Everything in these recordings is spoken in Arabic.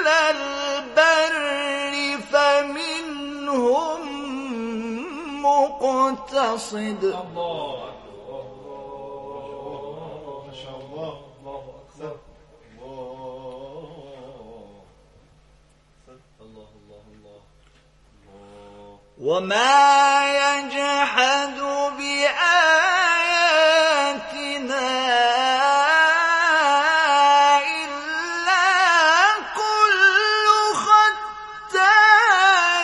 البر فمنهم مقتصد. الله ما شاء الله. الله أكبر. الله الله الله. وما يجحد بآياتنا إلا كل ختار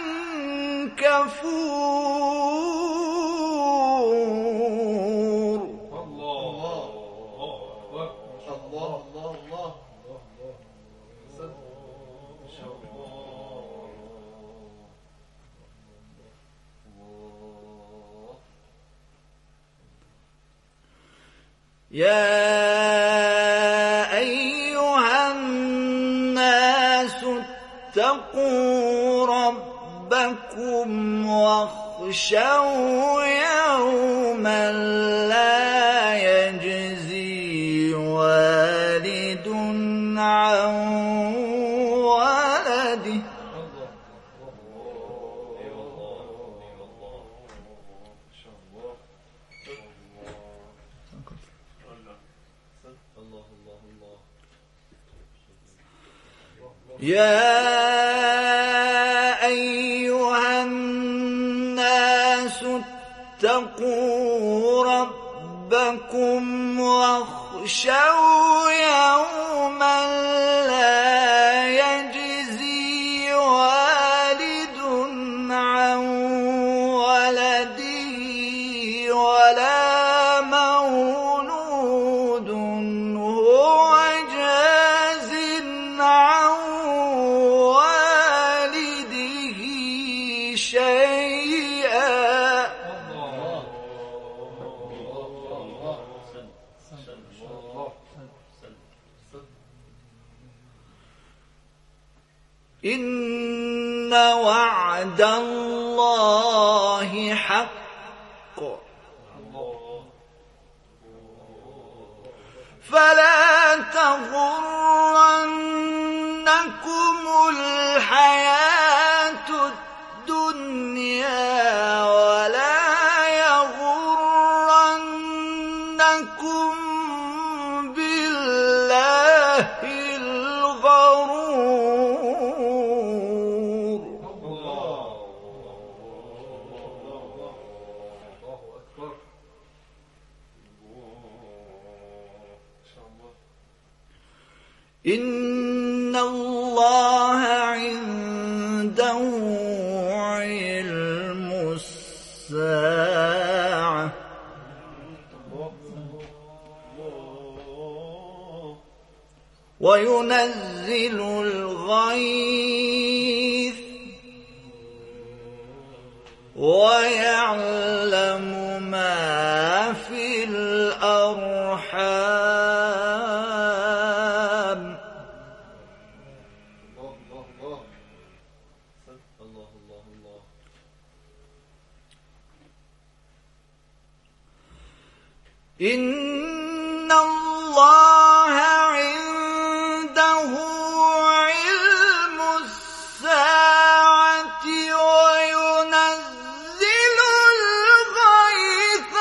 كفور. الله الله الله الله. يا أيها الناس اتقوا ربكم واخشوا يوما لا يجزي والد عن ولده يا أيها الناس اتقوا ربكم واخشوا يوما لا يجزي والد عن ولده ولا مولود هو جاز عن والده شيئا. إن وعد الله حق فلا تغرنكم الحياة الدنيا ولا يغرنكم بالله الغرور. إن الله عنده علم الساعة وينزل الغيث ويعلم ما في الأرحام. إن الله عنده علم الساعة وينزل الغيث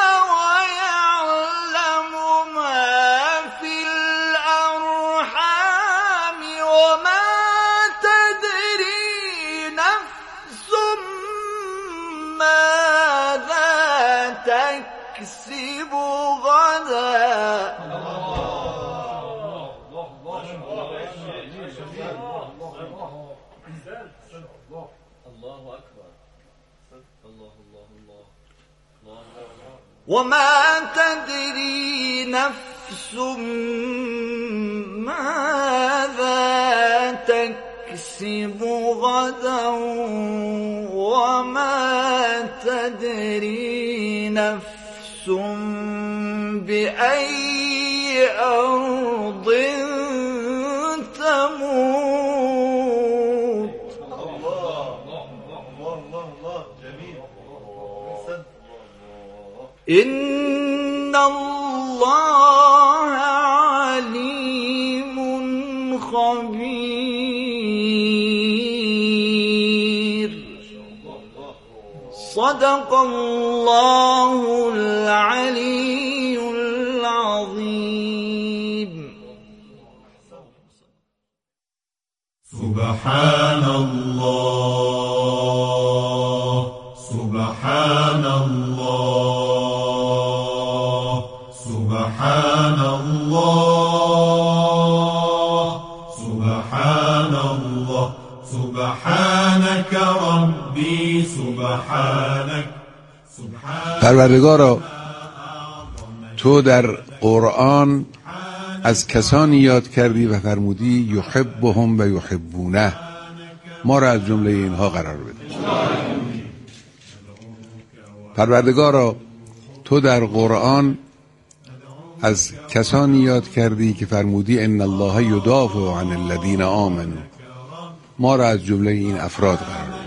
ويعلم ما في الأرحام وما تدري نفس ماذا تكسب غدا. الله أكبر. الله الله الله. وما تدري نفس ماذا تكسب غدا وما تدري نفس بأي أرض تموت. الله جميل. إن الله عليم خبير. خبير صدق الله العلي العظيم. سبحان الله سبحان الله سبحان الله سبحان الله سبحانك ربي سبحانك. پروردگارا، تو در قرآن از کسانی یاد کردی و فرمودی یحبهم و یحبونه. ما را از جمله اینها قرار بده. پروردگارا، تو در قرآن از کسانی یاد کردی که فرمودی ان الله یدافع عن الذین آمنوا. ما را از جمله این افراد قرار بده.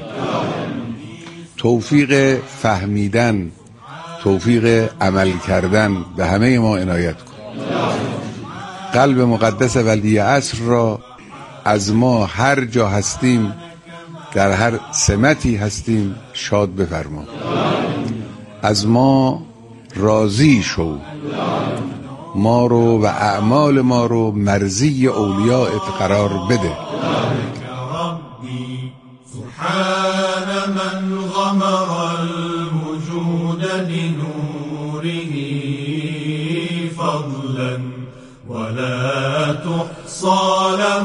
توفیق فهمیدن، توفیق عمل کردن به همه ما عنایت کن. قلب مقدس ولی عصر را از ما هر جا هستیم، در هر سمتی هستیم، شاد بفرما. از ما راضی شو. ما رو و اعمال ما رو مرضی اولیاءت قرار بده. سبحان من غمر الوجود لنوره فضلا ولا تحصى له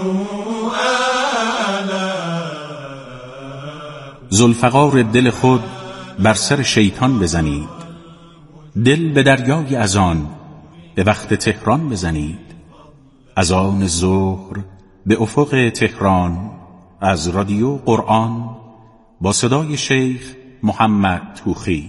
آلاء. ذوالفقار دل خود بر سر شیطان بزنید، دل به دریای اذان به وقت تهران بزنید. اذان ظهر به افق تهران از رادیو قرآن با صدای شیخ محمد توخی.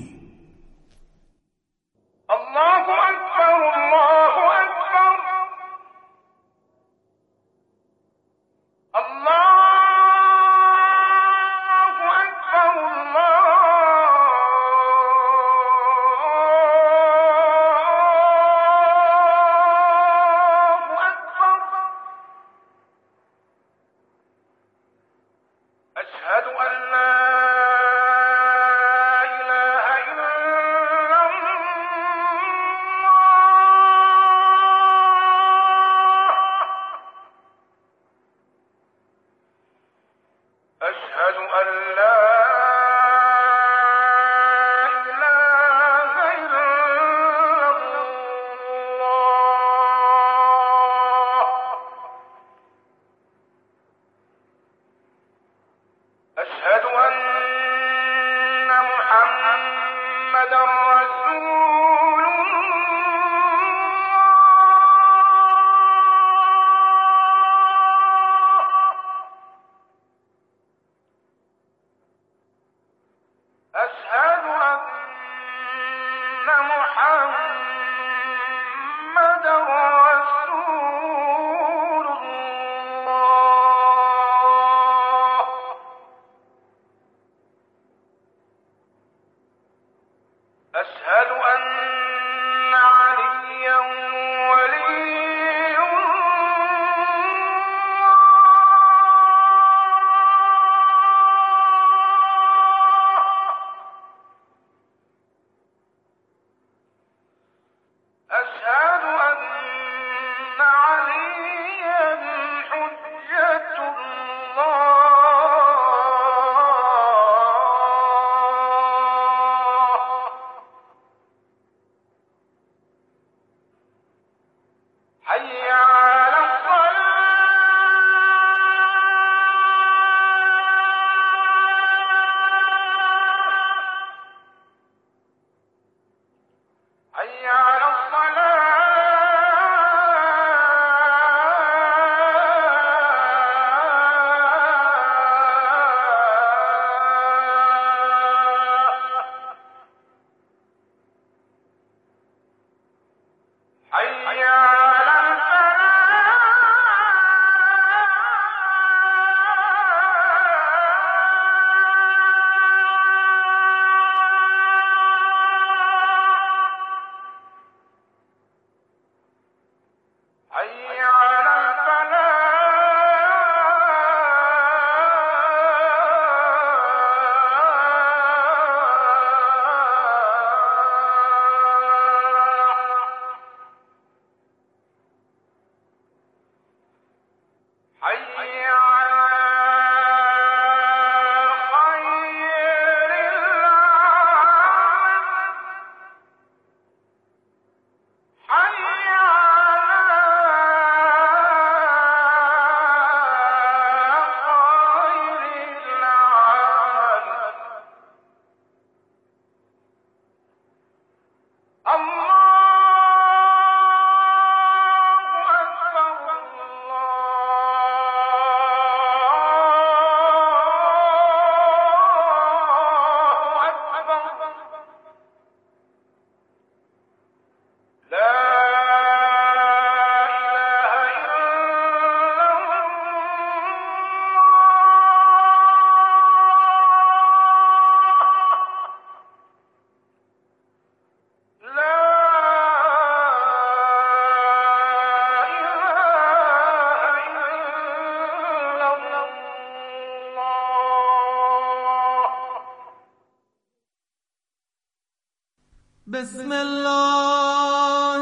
بسم الله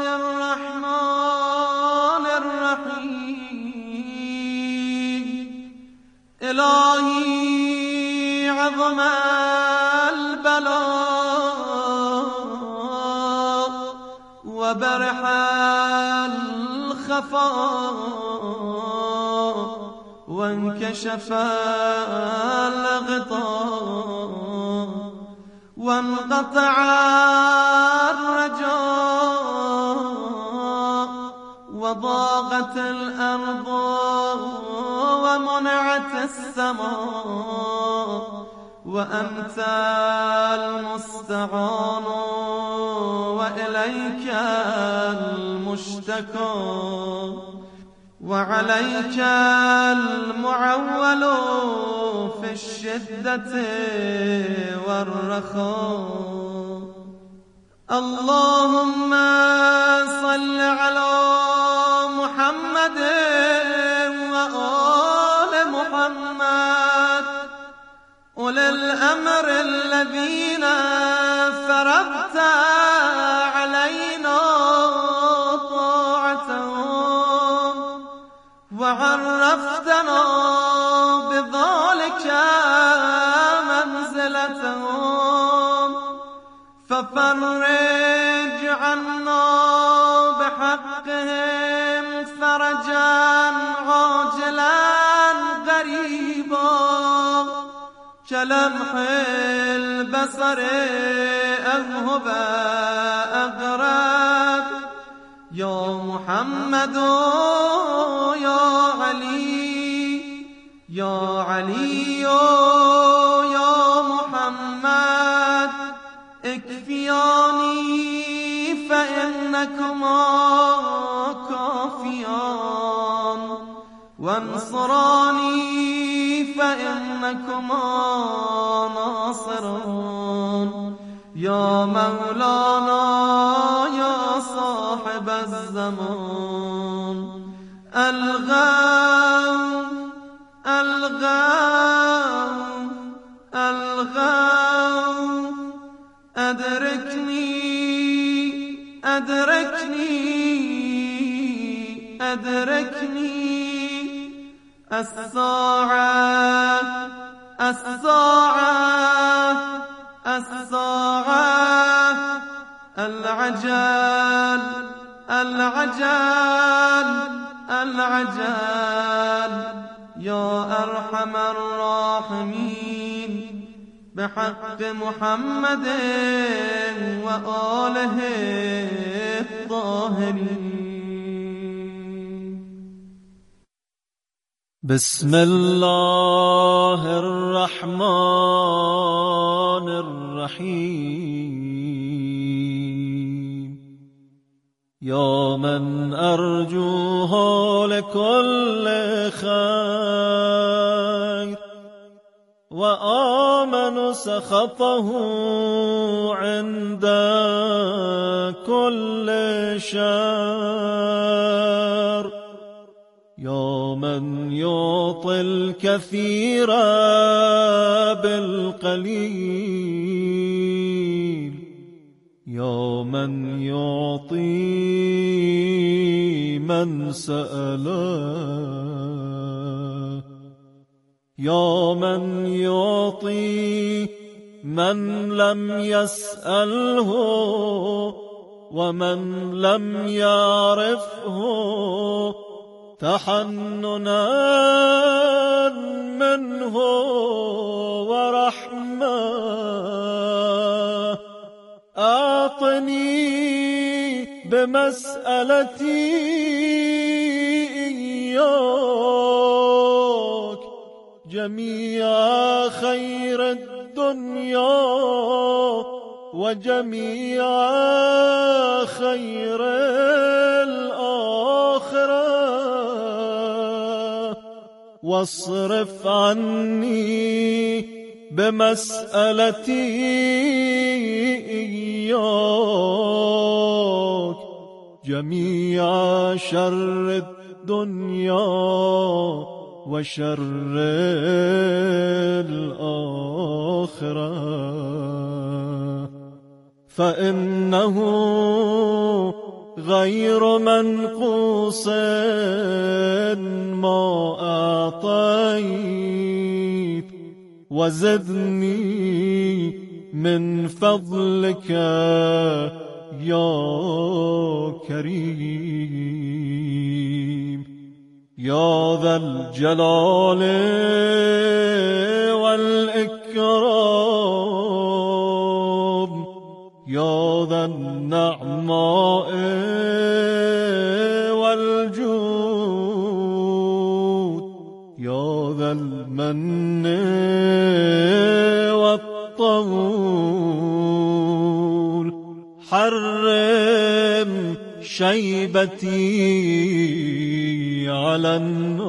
الرحمن الرحیم. الهی عظم البلاء و برح الخفاء و انکشف الغطاء و انقطع الرجاء و ضاقت الارض و منعت السماء و انت المستعان و الیک المشتكى وعليك المعول في الشدة والرخاء. اللهم صل على محمد وآل محمد أولي الأمر الذين فرضت علينا طاعتهم وعرفتنا بذلك منزلتهم، ففرج عنا بحقهم فرجا عاجلا قريبا كلمح البصر أذهب أقرب. يا محمد يا علي يا علي يا محمد اكفياني فإنكما كافيان وانصراني فإنكما ناصرون. يا مولانا يا صاحب الزمان الغوث الغوث الغوث أدركني أدركني أدركني. الساعة الساعة الساعة العجل العجل العجل. يا أرحم الراحمين بحق محمد وآله الطاهرين. بسم الله الرحمن الرحيم. يا من أرجوها لكل خير وآمن سخطه عند كل شر. يا من يعطي الكثير بالقليل. يا من يعطي من سأله. يا من يعطي من لم يسأله ومن لم يعرفه تحننا منه ورحمة. أعطني بمسألتي إياك جميع خير الدنيا وجميع خير الآخرة. واصرف عني بمسألتي إياك جميع شر الدنيا وشر الآخرة. فإنه غير منقوص ما أعطيت، وزدني من فضلك يا كريم. يا ذا الجلال والإكرام، يا ذا النعماء والجود، يا ذا المن والطول، حرم شيبتي على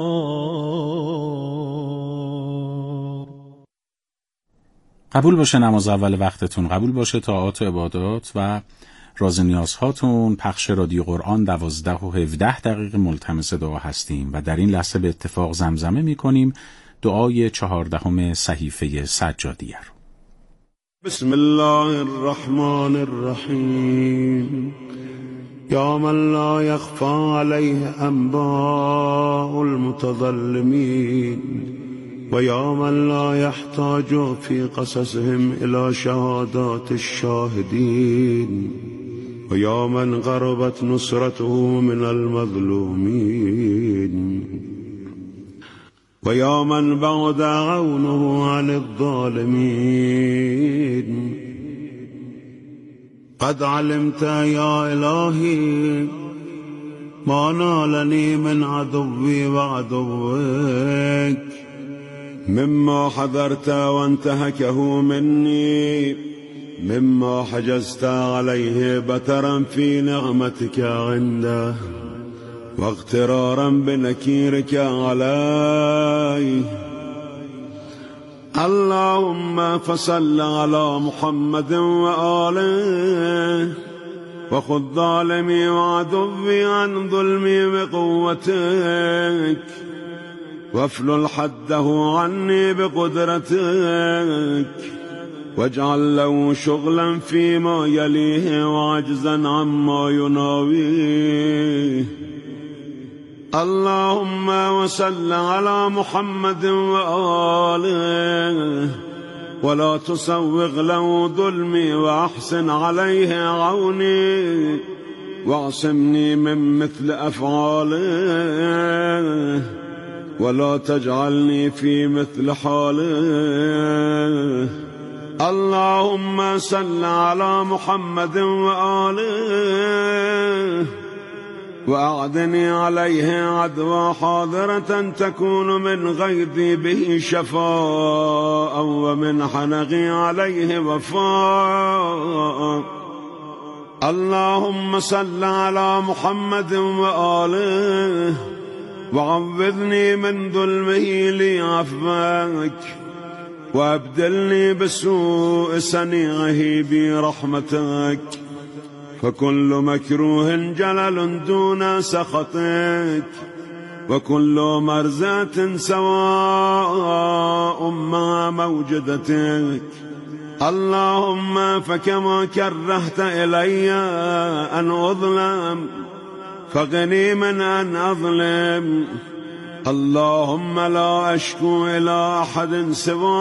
النار. قبول باشه نماز اول وقتتون، قبول باشه طاعات و عبادات و راز نیازهاتون. پخش رادیو قرآن 12 و 17 دقیقه ملتمس دعا هستیم و در این لحظه به اتفاق زمزمه میکنیم دعای 14 صحیفه سجادیه رو. بسم الله الرحمن الرحیم. یا من لا یخفى علیه انباء المتظلمین و یا من لا یحتاج فی قصصهم الى شهادات الشاهدین و یا من قربت نصرته من المظلومین و یا من بعد عونه عن الظالمین. قد علمت یا الهی ما نالنی من عدوی و عدوک مما حذرت وانتهكه مني مما حجزت عليه بترا في نعمتك عنده واغترارا بنكيرك عليه. اللهم فصل على محمد وآله وخذ ظالمي وعدوي عن ظلمي بقوتك وافلل حده عني بقدرتك واجعل له شغلا فيما يليه وعجزا عما يناويه. اللهم وصل على محمد وآله ولا تسوغ له ظلمي وأحسن عليه عوني واعصمني من مثل أفعاله ولا تجعلني في مثل حاله. اللهم صل على محمد وآله وأعدني عليه عدوى حاضرة تكون من غيظي به شفاء ومن حنقي عليه وفاء. اللهم صل على محمد وآله وعوذني من ظلمه لي عفوك وابدلني بسوء صنيعه برحمتك فكل مكروه جلل دون سخطك وكل مرزات سواء مع موجدتك. اللهم فكما كرهت إلي أن أظلم فغني من أن أظلم. اللهم لا أشكو إلى أحد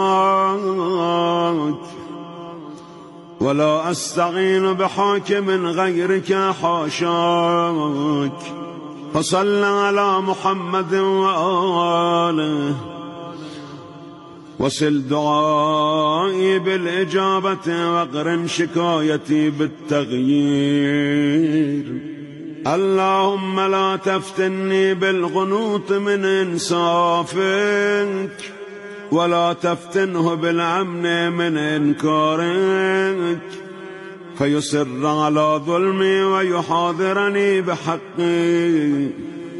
سواك ولا أستعين بحاكم غيرك حاشاك. فصل على محمد وآله وصل دعائي بالإجابة واقرن شكايتي بالتغيير. اللهم لا تفتني بالقنوط من إنصافك ولا تفتنه بالأمن من إنكارك فيصر على ظلمي ويحاضرني بحقي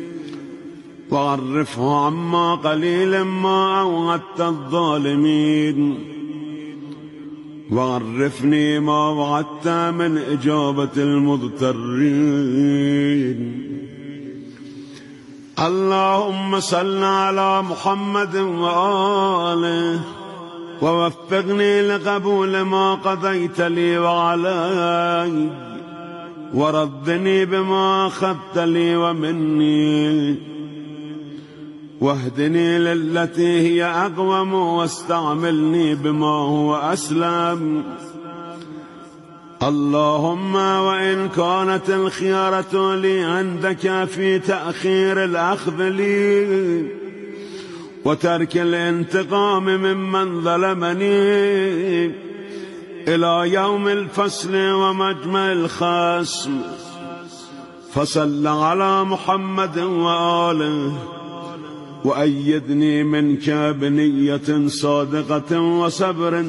وعرفه عما قليل ما أوعدت الظالمين وعرفني ما وعدت من إجابة المضطرين. اللهم صل على محمد وآله ووفقني لقبول ما قضيت لي وعلي وردني بما أخذت لي ومني واهدني للتي هي أقوم واستعملني بما هو أسلم. اللهم وإن كانت الخيارة لي عندك في تأخير الأخذ لي وترك الانتقام ممن ظلمني إلى يوم الفصل ومجمع الخصم، فصل على محمد وآله وأيدني منك بنية صادقة وصبر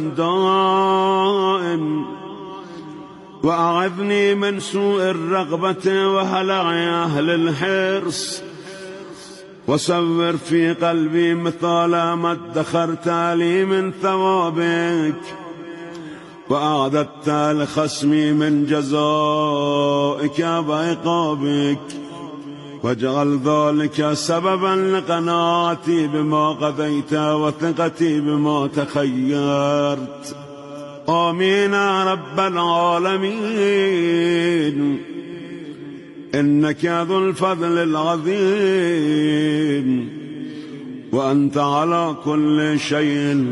دائم، وأعذني من سوء الرغبة وهلع أهل الحرص، وصور في قلبي مثال ما ادخرت لي من ثوابك وأعددت لخصمي من جزائك وعقابك، واجعل ذلك سببا لقناعتي بما قضيت وثقتي بما تخيرت. آمين يا رب العالمين، إنك ذو الفضل العظيم وأنت على كل شيء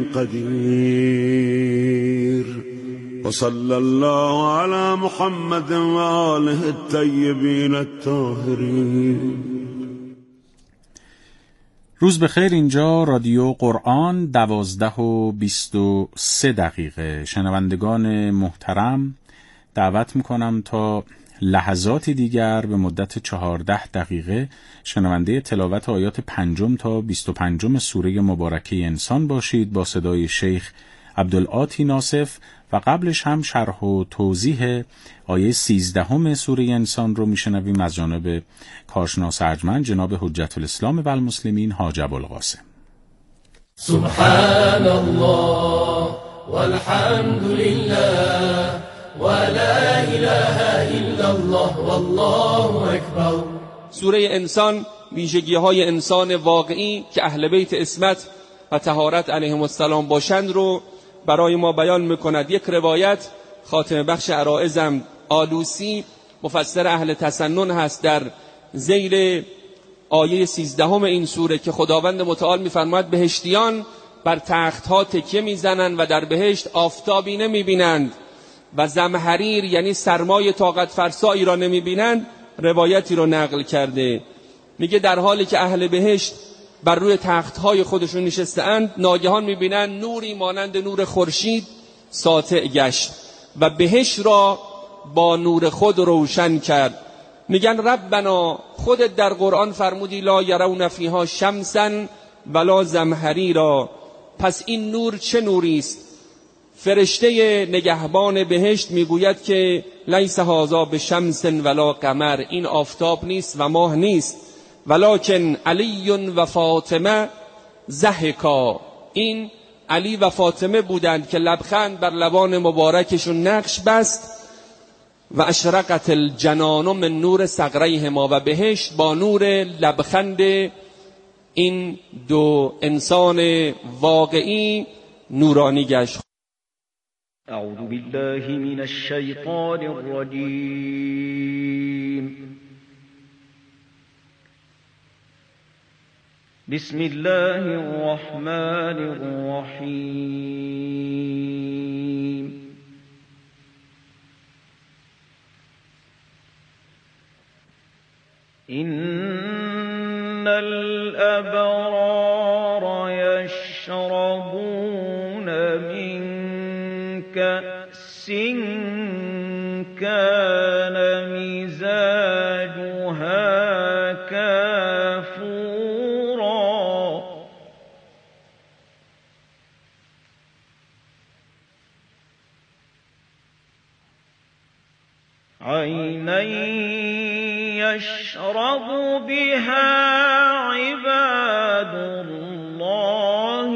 قدير. وصلى الله على محمد وآله الطيبين الطاهرين. روز بخیر. اینجا رادیو قرآن 12:23. شنوندگان محترم، دعوت میکنم تا لحظاتی دیگر به مدت 14 دقیقه شنونده تلاوت آیات 5 تا 25 سوره مبارکه انسان باشید با صدای شیخ عبدالعاطی ناصف، و قبلش هم شرح و توضیح آیه 13 سوره انسان رو میشنویم از جانب کارشناس ارجمند جناب حجت الاسلام و المسلمین حاج ابوالقاسم. سبحان الله والحمد لله ولا اله الا الله والله اکبر. سوره انسان ویژگی‌های انسان واقعی که اهل بیت عصمت و طهارت علیهم السلام باشند رو برای ما بیان میکند. یک روایت خاتمه بخش عرائزم آلوسی مفسر اهل تسنن هست در ذیل آیه 13 این سوره که خداوند متعال میفرماید بهشتیان بر تختها تکیه میزنند و در بهشت آفتابی نمیبینند و زمهریر یعنی سرمای طاقت فرسایی را نمیبینند. روایتی رو نقل کرده، میگه در حالی که اهل بهشت بر روی تختهای خودشون نشسته‌اند ناگهان میبینند نوری مانند نور خورشید ساطع گشت و بهشت را با نور خود روشن کرد. میگن ربنا، خودت در قرآن فرمودی لا یرون فیها شمسا ولا زمهریرا، پس این نور چه نوری است؟ فرشته نگهبان بهشت میگوید که لیس هذا بشمس ولا قمر، این آفتاب نیست و ماه نیست، ولکن علی و فاطمه ضحکا، این علی و فاطمه بودند که لبخند بر لبان مبارکشون نقش بست. و اشرقت الجنان من نور صقریهما، و بهشت با نور لبخند این دو انسان واقعی نورانی گشت. اعوذ بالله من الشیطان الرجیم. بسم الله الرحمن الرحیم. إن الأبرار يشربون من كأس كان مزاجها كافورا عينا يشرب بها عباد الله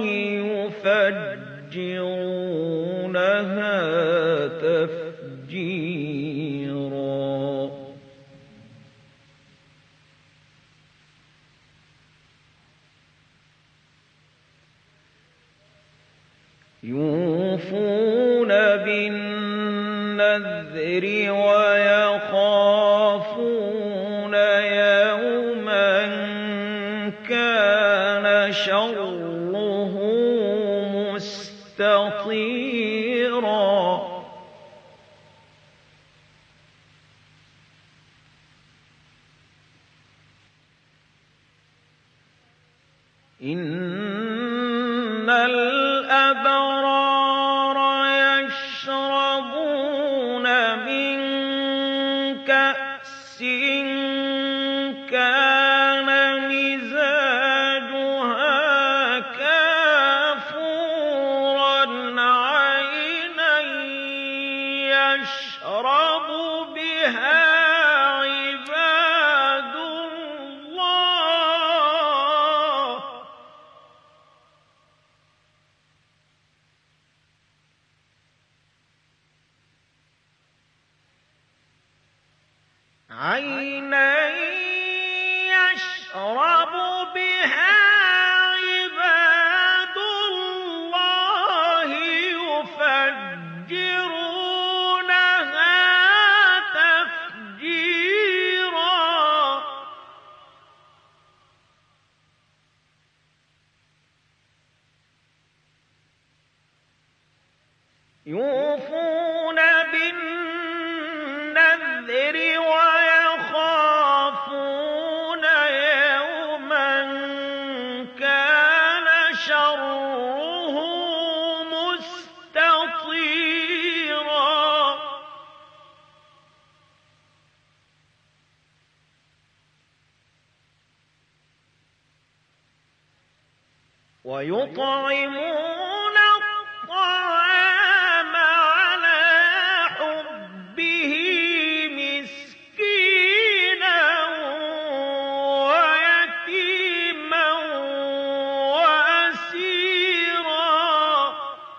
يفجرونها تفجيرا. يوفون بالنذر ويخافون يوما كان شره مستطيرا إن الأبرار يشربون من كأس كان مزاجها كافورا عينا يشرب بها عباد الله عينا يشرب بها عباد الله يفجرونها تفجيرا يوفون بالنذر ويخافون يوما كان شره مستطيرا ويطعمون الطعام على حبه مسكينا ويتيما وأسيرا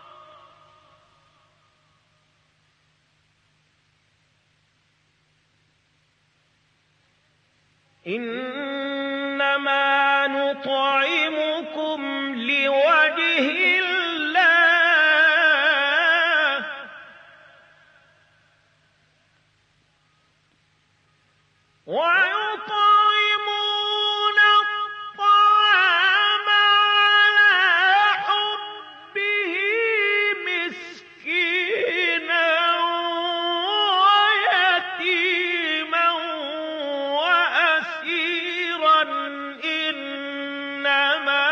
إنما نطعمكم لوجه الله ويطعمون الطعام على حبه مسكينا ويتيما وأسيرا إنما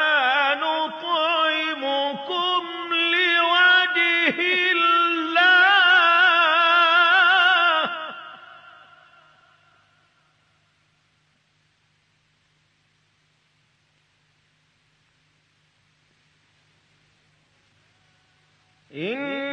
نطعمكم لوجه الله إن